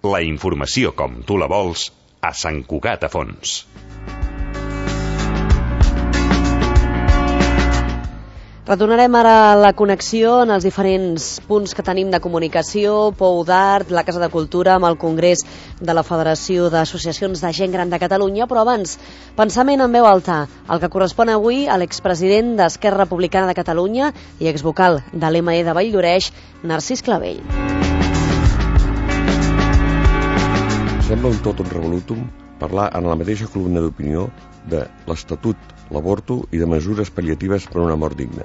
La informació com tu la vols a Sant Cugat a Fons. Retornarem ara a la connexió en els diferents punts que tenim de comunicació, Pou d'Art, la Casa de Cultura, amb el Congrés de la Federació d'Associacions de Gent Gran de Catalunya, però abans, pensament en veu alta, el que correspon avui a l'expresident d'Esquerra Republicana de Catalunya i exvocal de l'ME de Valldoreix, Narcís Clavell. Sembla un totum revolutum parlar en la mateixa columna d'opinió de l'Estatut, l'avorto i de mesures pal·liatives per a una mort digna.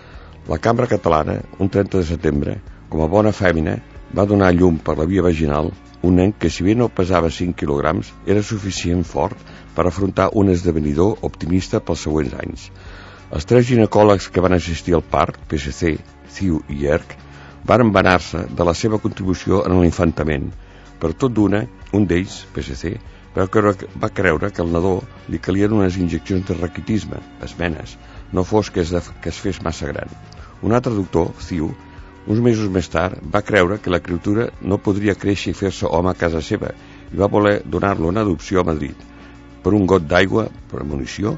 La Cambra Catalana, un 30 de setembre, com a bona fèmina, va donar a llum per la via vaginal un nen que, si bé no pesava 5 quilograms, era suficient fort per afrontar un esdevenidor optimista pels següents anys. Els 3 ginecòlegs que van assistir al part, PSC, CiU i ERC, van embanar-se de la seva contribució en l'infantament. Per tot d'una, un d'ells, PSC, va creure que al nadó li calien unes injeccions de raquitisme, esmenes, no fos que es fes massa gran. Un altre doctor, CiU, uns mesos més tard, va creure que la criatura no podria créixer i fer-se home a casa seva i va voler donar-lo en adopció a Madrid per un got d'aigua, per munició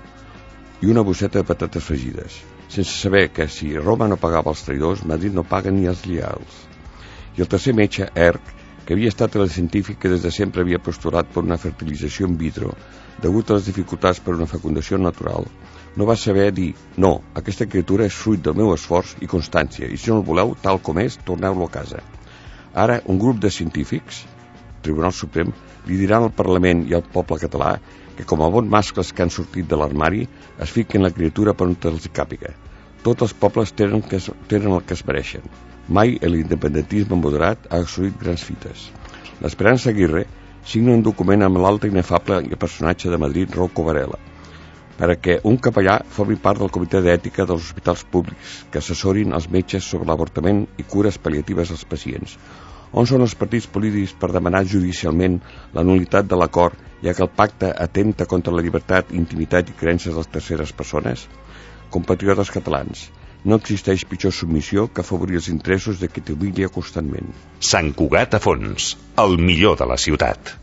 i una bosseta de patates fregides, sense saber que si Roma no pagava els traïdors, Madrid no paga ni els lleials. I el tercer metge, ERC, que havia estat el científic que des de sempre havia postulat per una fertilització in vitro degut a les dificultats per una fecundació natural, no va saber dir no, aquesta criatura és fruit del meu esforç i constància i si no el voleu tal com és, torneu-lo a casa. Ara un grup de científics, Tribunal Suprem, li diran al Parlament i al poble català que com a bons mascles que han sortit de l'armari es fiquen la criatura per on els càpiga. Tots els pobles tenen el que es mereixen. Mai l'independentisme moderat ha assolit grans fites. L'Esperança Aguirre signa un document amb l'altre inefable personatge de Madrid, Rocco Varela, perquè un capellà formi part del comitè d'ètica dels hospitals públics que assessorin els metges sobre l'avortament i cures pal·liatives als pacients. On són els partits polítics per demanar judicialment la nul·litat de l'acord, ja que el pacte atempta contra la llibertat, intimitat i creences de les terceres persones? Compatriotes catalans, no existeix pitjor submissió que afavorir els interessos de qui t'humilia constantment. Sant Cugat a Fons, el millor de la ciutat.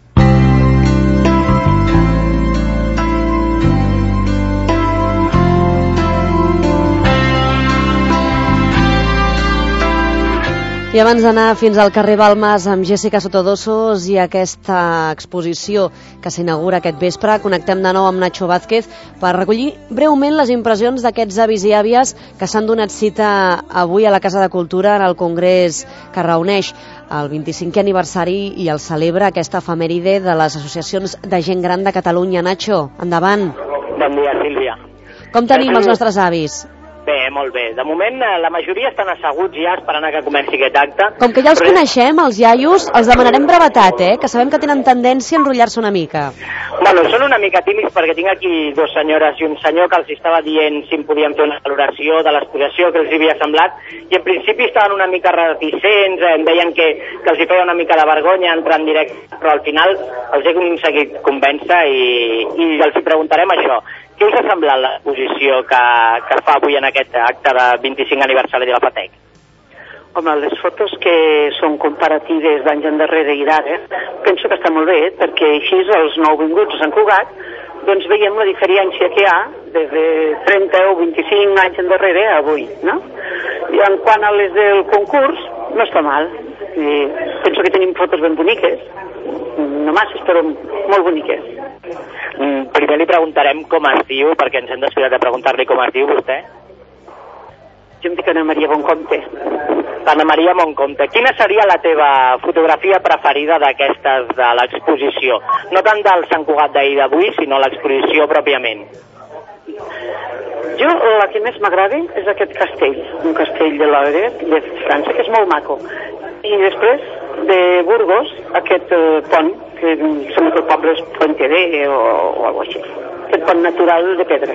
I abans d'anar fins al carrer Balmes amb Jessica Sotodosos i aquesta exposició que s'inaugura aquest vespre, connectem de nou amb Nacho Vázquez per recollir breument les impressions d'aquests avis i àvies que s'han donat cita avui a la Casa de Cultura en el Congrés que reuneix el 25è aniversari i el celebra aquesta efemèride de les associacions de gent gran de Catalunya. Nacho, endavant. Bon dia, Sílvia. Com tenim els nostres avis? Bé, molt bé. De moment, la majoria estan asseguts ja esperant a que comenci aquest acte. Com que ja els coneixem, els iaios, els demanarem brevetat, que sabem que tenen tendència a enrotllar-se una mica. Bueno, són una mica tímids perquè tinc aquí 2 senyores i un senyor que els estava dient si em podien fer una valoració de l'exposició que els havia semblat i en principi estaven una mica reticents, em deien que els hi feia una mica de vergonya entrar en directe, però al final els he aconseguit convèncer i els hi preguntarem això. Què us ha semblat l'exposició que es fa avui en aquest acte de 25 aniversari de la FATEC? Home, les fotos que són comparatives d'anys endarrere i d'ara, penso que està molt bé, perquè així els nouvinguts a Sant Cugat, doncs veiem la diferència que hi ha des de 30 o 25 anys endarrere a avui, no? I en quant a les del concurs, no està mal. I penso que tenim fotos ben boniques, no masses, però molt boniques. Primer li preguntarem com es diu, perquè ens hem descuidat de preguntar-li com es diu vostè. Jo em dic Ana Maria Boncompte. Ana Maria Boncompte, quina seria la teva fotografia preferida d'aquestes de l'exposició? No tant del Sant Cugat d'ahir d'avui, sinó l'exposició pròpiament. Jo, la que més m'agrada és aquest castell, un castell de l'Oret, de França, que és molt maco. I després, de Burgos, aquest pont, que sembla que el poble és Pontedé o alguna cosa així. Aquest pont natural de pedra.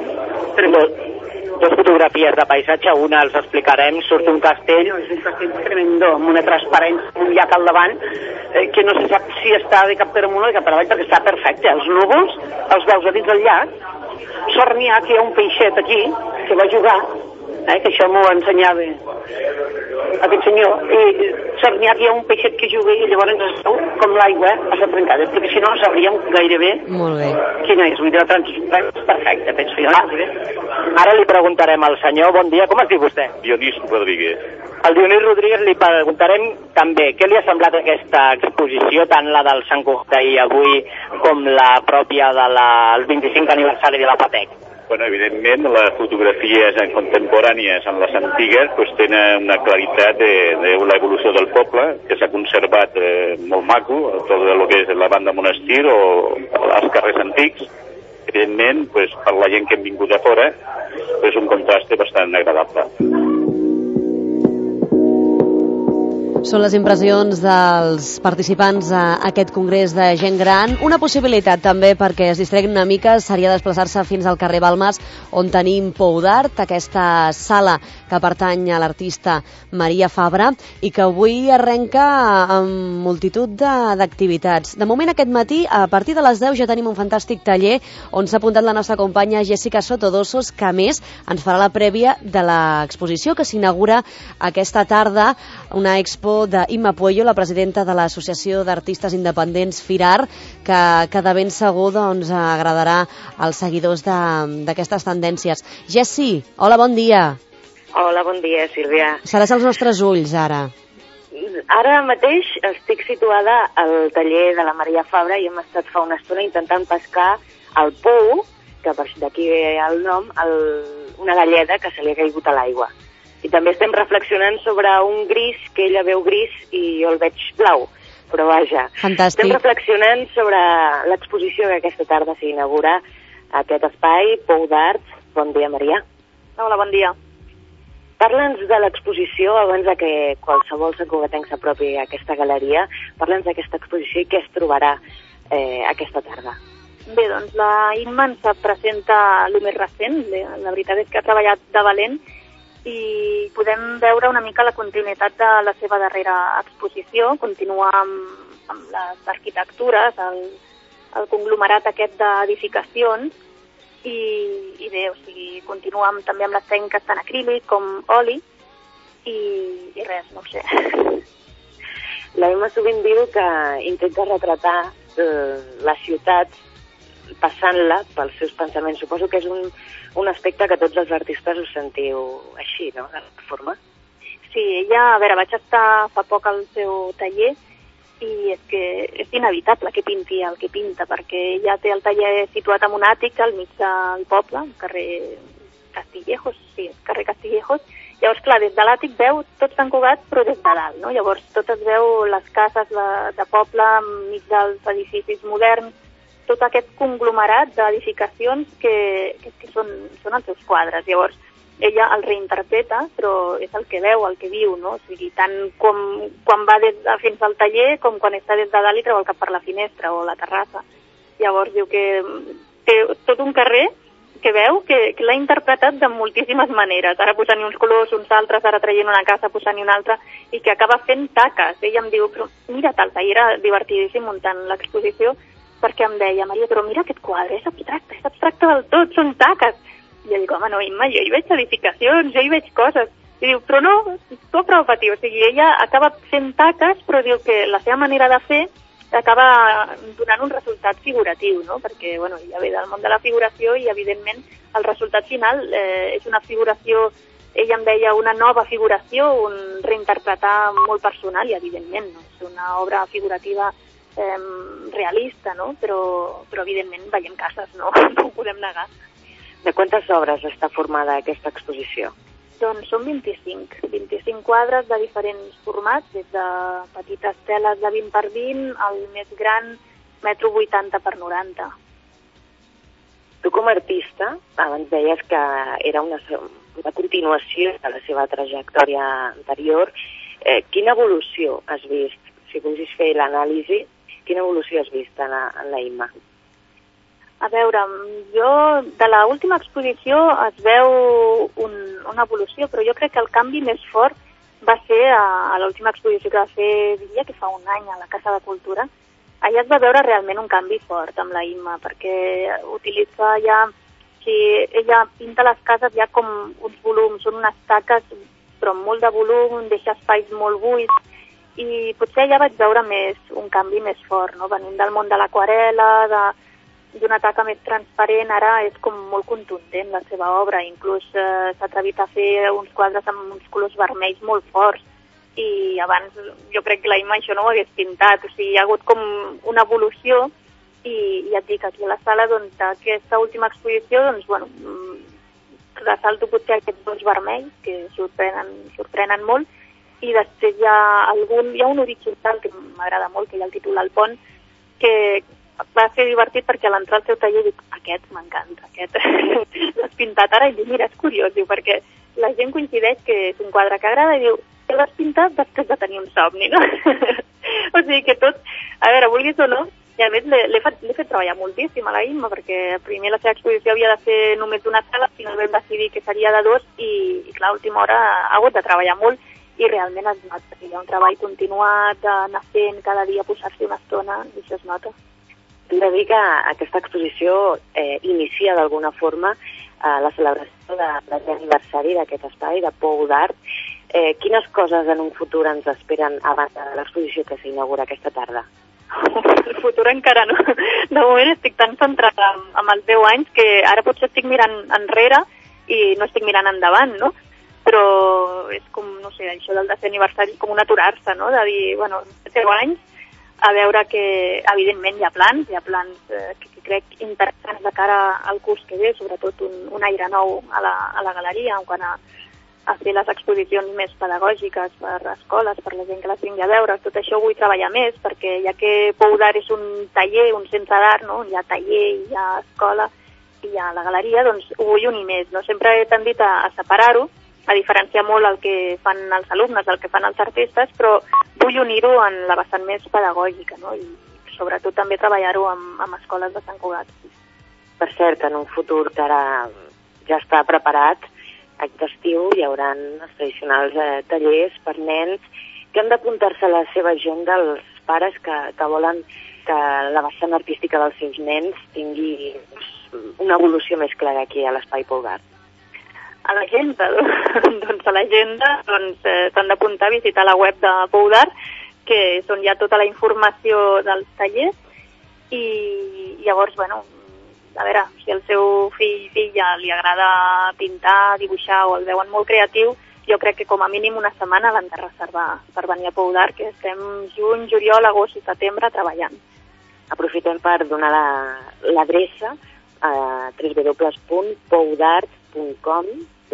Dos fotografies de paisatge, una els explicarem, surt un castell. No, és un castell tremendo, amb una transparència, un llac al davant, que no se sap si està de cap per amunt o de cap per avall, perquè està perfecte. Els núvols els veus a dins del llac, sort n'hi ha que hi ha un peixet aquí, que va jugar, que això m'ho ensenyava aquest senyor. I n'hi havia un peixet que juga i llavors es veu com l'aigua a la trencada, perquè si no sabríem gairebé quina és. Vull dir, la transparència és perfecta, penso jo. Ara li preguntarem al senyor, bon dia, com es diu vostè? Dionís Rodríguez. Al Dionís Rodríguez li preguntarem també què li ha semblat aquesta exposició, tant la del Sant Cugat d'ahir avui com la pròpia del 25 aniversari de la Patec. Bueno, evidentment, les fotografies contemporànies en les antigues pues, tenen una claritat de l'evolució del poble, que s'ha conservat molt maco, tot el que és la banda monestir o els carrers antics. Evidentment, pues, per la gent que hem vingut a fora, és un contrast bastant agradable. Són les impressions dels participants a aquest congrés de gent gran. Una possibilitat també perquè es distreguin una mica seria desplaçar-se fins al carrer Balmes, on tenim Pou d'Art, aquesta sala que pertany a l'artista Maria Fabra i que avui arrenca amb multitud d'activitats. De moment aquest matí, a partir de les 10, ja tenim un fantàstic taller on s'ha apuntat la nostra companya Jessica Sotodossos, que a més ens farà la prèvia de l'exposició que s'inaugura aquesta tarda, una expo d'Imma Puello, la presidenta de l'Associació d'Artistes Independents FIRAR, que de ben segur agradarà als seguidors d'aquestes tendències. Jessi, hola, bon dia. Hola, bon dia, Sílvia. Seràs als nostres ulls, ara. Ara mateix estic situada al taller de la Maria Fabra i hem estat fa una estona intentant pescar el pou, que d'aquí ve el nom, una galleda que se li ha caigut a l'aigua. I també estem reflexionant sobre un gris, que ella veu gris i jo el veig blau, però vaja. Fantàstic. Estem reflexionant sobre l'exposició que aquesta tarda s'inaugura a aquest espai, Pou d'Art. Bon dia, Maria. Hola, bon dia. Parla'ns de l'exposició abans de que qualsevol santcugatenc s'apropi a aquesta galeria. Parla'ns d'aquesta exposició i què es trobarà aquesta tarda. Bé, doncs la Imma ens presenta el més recent. La veritat és que ha treballat de valent i podem veure una mica la continuïtat de la seva darrera exposició. Continua amb les arquitectures, el conglomerat aquest d'edificacions i bé, o sigui, continua també amb les tècniques tant acrílic com oli i res, no ho sé. La Imma sovint diu que intenta retratar la ciutat passant-la pels seus pensaments. Suposo que és un aspecte que tots els artistes us sentiu així, no?, de forma. Sí, ella, a veure, vaig estar fa poc al seu taller i és que és inevitable que pinti el que pinta, perquè ella té el taller situat en un àtic al mig del poble, al carrer Castillejos, sí, carrer Castillejos. Llavors, clar, des de l'àtic veu tot Sant Cugat, però des de dalt, no? Llavors, tot es veu les cases de poble, enmig dels edificis moderns, tot aquest conglomerat d'edificacions que són els seus quadres. Llavors, ella el reinterpreta, però és el que veu, el que viu, no? O sigui, tant com quan va fins al taller com quan està des de dalt i treu el cap per la finestra o la terrassa. Llavors diu que té tot un carrer que veu que l'ha interpretat de moltíssimes maneres. Ara posant-hi uns colors, uns altres, ara traient una casa, posant-hi una altra, i que acaba fent taques. Ella em diu, però mira tal, i era divertidíssim muntant l'exposició, perquè em deia, Maria, però mira aquest quadre, és abstracte del tot, són taques. I jo dic, home, no, Imma, jo hi veig edificacions, jo hi veig coses. I diu, però no, tu prou patir. O sigui, ella acaba fent taques, però diu que la seva manera de fer acaba donant un resultat figuratiu, no? Perquè, bueno, ella ve del món de la figuració i, evidentment, el resultat final és una figuració, ella em deia, una nova figuració, un reinterpretar molt personal i, evidentment, no? És una obra figurativa realista, no? Però evidentment, veiem cases, no? No ho podem negar. De quantes obres està formada aquesta exposició? Doncs són 25 quadres de diferents formats, des de petites teles de 20 per 20 al més gran 1,80 per 90. Tu com a artista, abans deies que era una continuació de la seva trajectòria anterior. Quina evolució has vist? Si vulguis fer l'anàlisi, quina evolució has vist en la Imma? A veure, jo de l'última exposició es veu una evolució, però jo crec que el canvi més fort va ser a l'última exposició que va fer, diria que fa un any, a la Casa de Cultura. Allà es va veure realment un canvi fort amb la Imma, perquè utilitza ja sigui, ella pinta les cases ja com uns volums, són unes taques, però amb molt de volum, deixa espais molt buits, i potser ja vaig veure un canvi més fort, no? Venint del món de l'aquarela, d'una taca més transparent, ara és com molt contundent la seva obra, inclús s'ha atrevit a fer uns quadres amb uns colors vermells molt forts, i abans jo crec que la Imma això no ho hagués pintat, o sigui, hi ha hagut com una evolució, i ja et dic, aquí a la sala, doncs, aquesta última exposició, doncs, bueno, ressalto potser aquests dos vermells, que sorprenen molt, i després hi ha un horitzontal que m'agrada molt, que hi ha el títol al pont, que va ser divertit perquè a l'entrar al seu taller dic, aquest m'encanta, aquest l'has pintat ara, i diu, mira, és curiós, diu, perquè la gent coincideix que és un quadre que agrada, i diu, que l'has pintat després de tenir un somni, no? O sigui que tot, a veure, vulguis o no, i a més l'he fet treballar moltíssim a la Imma, perquè primer la seva exposició havia de ser només d'una sala, finalment vam decidir que seria de dos, i clar, a última hora ha hagut de treballar molt, i realment es nota. Hi ha un treball continuat, d'anar fent cada dia, posar-s'hi una estona, i això es nota. Hem de dir que aquesta exposició inicia d'alguna forma la celebració de l'aniversari d'aquest espai, de Pou d'Art. Quines coses en un futur ens esperen abans de l'exposició que s'inaugura aquesta tarda? El futur encara no. De moment estic tan centrada amb els 10 anys que ara potser estic mirant enrere i no estic mirant endavant, no? Però és com, no sé, això del 10è aniversari, com un aturar-se, no? De dir, bueno, 10 anys, a veure que, evidentment, hi ha plans que crec interessants de cara al curs que ve, sobretot un aire nou a la galeria, en quant a fer les exposicions més pedagògiques per escoles, per la gent que les vingui a veure. Tot això vull treballar més, perquè ja que Pou d'Art és un taller, un centre d'art, no? Hi ha taller, hi ha escola, i hi ha la galeria, doncs ho vull unir més, no? Sempre he tendit a separar-ho, a diferenciar molt el que fan els alumnes, el que fan els artistes, però vull unir-ho en la vessant més pedagògica, no? I sobretot també treballar-ho amb escoles de Sant Cugat. Per cert, en un futur que ara ja està preparat, aquest estiu hi haurà els tradicionals tallers per nens que han d'apuntar-se a la seva agenda els pares que volen que la vessant artística dels seus nens tingui una evolució més clara aquí a l'Espai Pou d'Art. A l'agenda, doncs a l'agenda s'han d'apuntar a visitar la web de Pou d'Art, que és on hi ha tota la informació dels tallers, i llavors, bueno, a veure, si al seu filla li agrada pintar, dibuixar o el veuen molt creatiu, jo crec que com a mínim una setmana l'han de reservar per venir a Pou d'Art, que estem juny, juliol, agost i setembre treballant. Aprofitem per donar l'adreça a www.poudart.com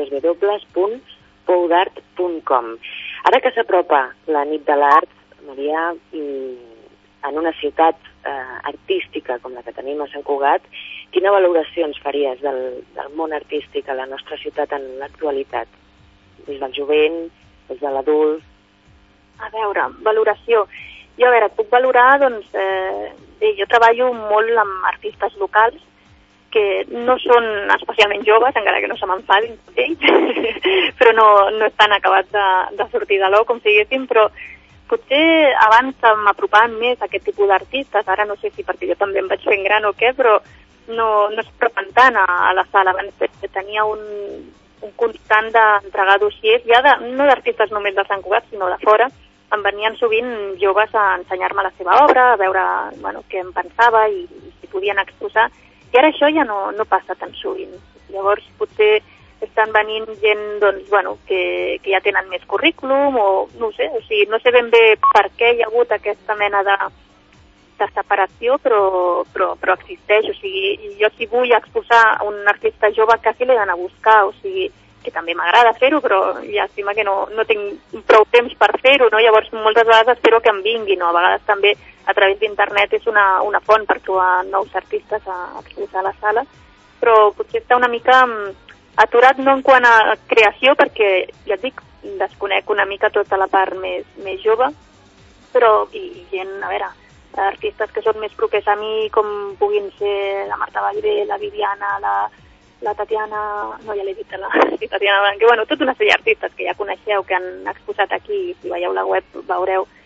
www.poudart.com. Ara que s'apropa la nit de l'art, Maria, en una ciutat artística com la que tenim a Sant Cugat, quina valoració ens faries del món artístic a la nostra ciutat en l'actualitat? Des del jovent, des de l'adult? A veure, valoració. Jo, a veure, puc valorar, doncs, bé, jo treballo molt amb artistes locals que no són especialment joves, encara que no se m'enfadin ells, però no estan acabats de sortir de l'ou, com si diguéssim, però potser abans m'apropaven més a aquest tipus d'artistes, ara no sé si perquè jo també em vaig fent gran o què, però no s'apropen tant a la sala. Abans tenia un constant d'entregar dossiers, ja no d'artistes només de Sant Cugat, sinó de fora. Em venien sovint joves a ensenyar-me la seva obra, a veure què em pensava i si podien exposar. I ara això ja no passa tan sovint. Llavors potser estan venint gent que ja tenen més currículum o no sé, o sigui, no sé ben bé per què hi ha hagut aquesta mena de separació, però existeix. O sigui, jo si vull exposar un artista jove quasi l'he d'anar a buscar, o sigui, que també m'agrada fer-ho, però llàstima que no tinc prou temps per fer-ho, no? Llavors moltes vegades espero que em vinguin, no? A vegades també a través d'internet és una font per trobar nous artistes a exposar a la sala, però potser està una mica aturat no en quant a creació, perquè, ja et dic, desconec una mica tota la part més jove, però i gent, a veure, artistes que són més propers a mi, com puguin ser la Marta Vallvé, la Viviana, la Tatiana, no, ja l'he dit, Tatiana Blanc, que, bueno, tota una sèrie d'artistes que ja coneixeu, que han exposat aquí, i si veieu la web veureu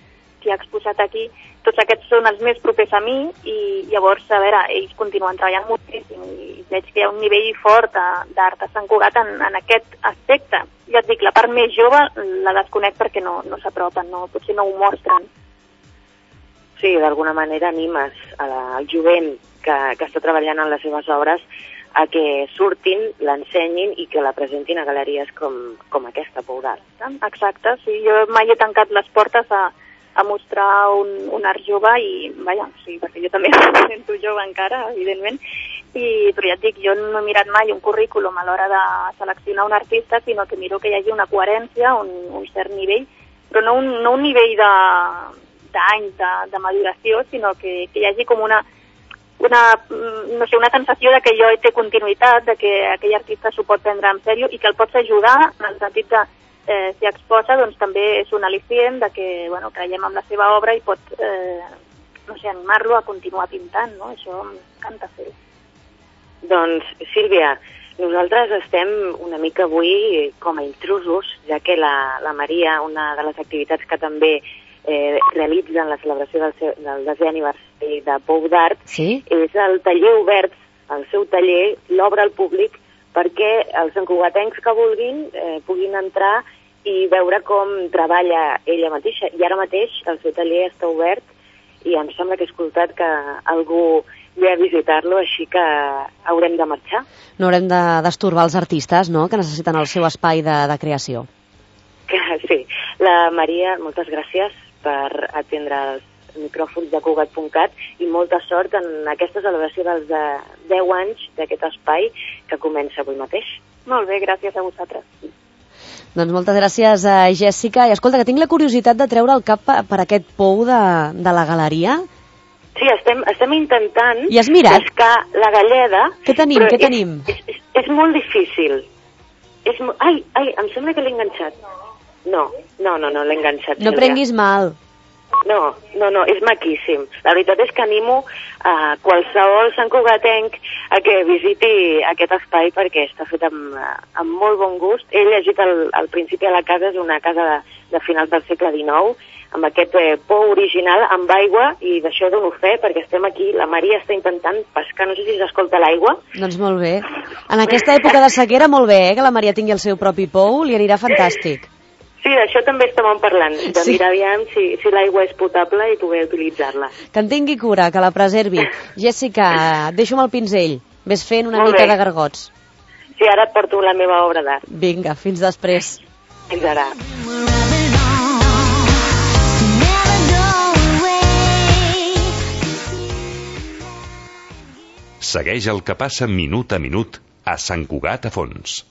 qui ha exposat aquí, tots aquests són els més propers a mi i llavors, a veure, ells continuen treballant moltíssim i veig que hi ha un nivell fort d'art a Sant Cugat en aquest aspecte. Ja et dic, la part més jove la desconec perquè no s'apropen, potser no ho mostren. Sí, d'alguna manera animes al jovent que està treballant en les seves obres a que surtin, l'ensenyin i que la presentin a galeries com aquesta, Pou d'Art. Exacte, sí, jo mai he tancat les portes a mostrar un art jove i, vaja, sí, perquè jo també em sento jove encara, evidentment, però ja et dic, jo no he mirat mai un currículum a l'hora de seleccionar un artista, sinó que miro que hi hagi una coherència, un cert nivell, però no un nivell d'anys de maduració, sinó que hi hagi com una sensació de que jo té continuïtat, de que aquell artista s'ho pot prendre en sèrio i que el pots ajudar en el sentit de si exposa, doncs també és un al·licient de que, bueno, creiem en la seva obra i pot, animar-lo a continuar pintant, no? Això m'encanta fer-ho. Doncs, Sílvia, nosaltres estem una mica avui com a intrusos, ja que la Maria, una de les activitats que també realitza en la celebració del 10è aniversari de Pou d'Art, sí? És el taller obert, el seu taller l'obre al públic perquè els santcugatencs que vulguin puguin entrar i veure com treballa ella mateixa. I ara mateix el seu taller està obert i em sembla que he escoltat que algú ve a visitar-lo, així que haurem de marxar. No haurem d'estorbar els artistes, no?, que necessiten el seu espai de creació. Sí. La Maria, moltes gràcies per atendre els micròfons de Cugat.cat i molta sort en aquesta celebració dels 10 anys d'aquest espai que comença avui mateix. Molt bé, gràcies a vosaltres. Doncs moltes gràcies, Jèssica. I escolta, que tinc la curiositat de treure el cap per aquest pou de la galeria. Sí, estem intentant pescar la galleda. Què tenim? És molt difícil. Ai, em sembla que l'he enganxat. No, l'he enganxat. No prenguis mal. No, és maquíssim. La veritat és que animo a qualsevol santcugatenc a que visiti aquest espai perquè està fet amb molt bon gust. He llegit al principi a la casa, és una casa de finals del segle XIX, amb aquest pou original amb aigua, i d'això dono fe perquè estem aquí. La Maria està intentant pescar, no sé si s'escolta l'aigua. Doncs molt bé. En aquesta època de sequera, molt bé, que la Maria tingui el seu propi pou, li anirà fantàstic. Sí, d'això també estàvem parlant, de mirar aviam si l'aigua és potable i poder utilitzar-la. Que en tingui cura, que la preservi. Jèssica, deixa'm el pinzell. Ves fent una mica de gargots. Sí, ara et porto la meva obra d'art. Vinga, fins després. Fins ara. Segueix el que passa minut a minut a Sant Cugat a Fons.